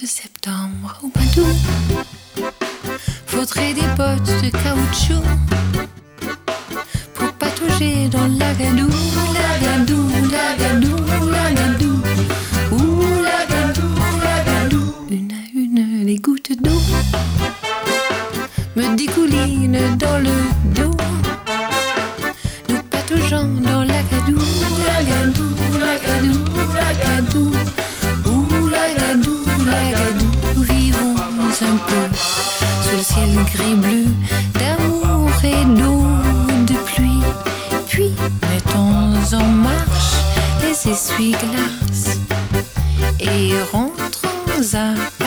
de septembre au Padoue. Faudrait des bottes de caoutchouc pour patauger dans l'agadou, l'agadou, l'agadou, l'agadou. Ouh, l'agadou, l'agadou. Une à une, les gouttes d'eau me dégoulinent dans le dos. Nous pataugeons dans l'agadou, l'agadou, l'agadou, l'agadou. Ouh, l'agadou, l'agadou. Nous vivons un peu sous le ciel gris-bleu d'amour et d'eau, de pluie. Puis mettons en marche les essuie-glaces et rentrons à